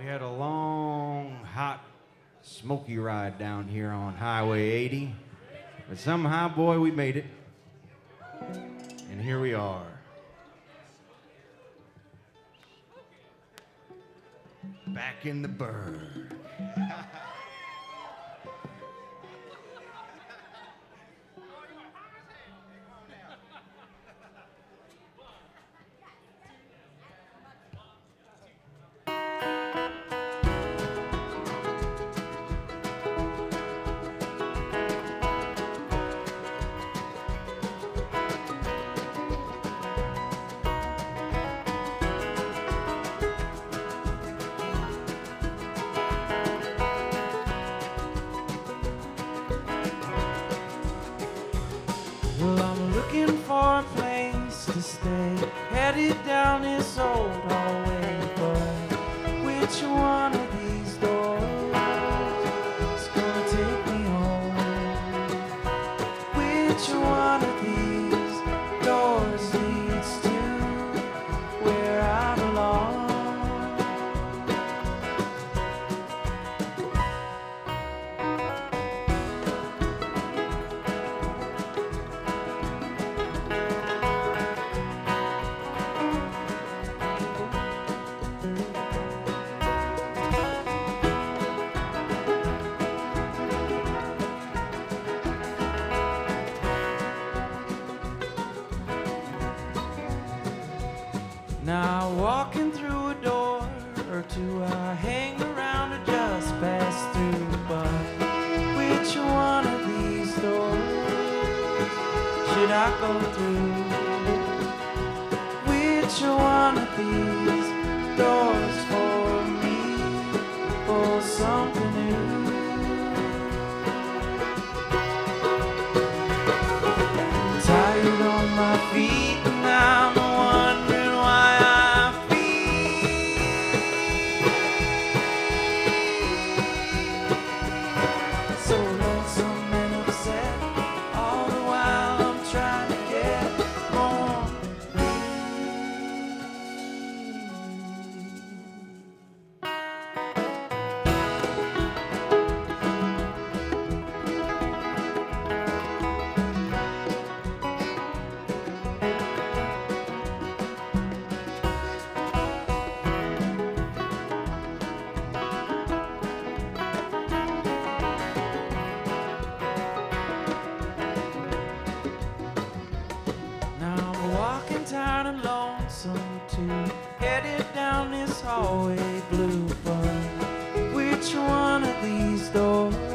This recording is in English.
had a long, hot, smoky ride down here on Highway 80. But somehow, boy, we made it. And here we are. Back in the Burg. Well, I'm looking for a place to stay, headed down this old hallway, but which one of these doors is gonna take me home? Which one of these doors leads to where I belong? Now walking through a door or two, I hang around or just pass through. But which one of these doors should I go through? Which one of these doors for me, for something new? Tired on my feet and I'm wondering why I feel so lonesome and upset. All the while I'm trying to get more Now I'm walking tired and lonesome too, headed down this hallway blue. But which one of these doors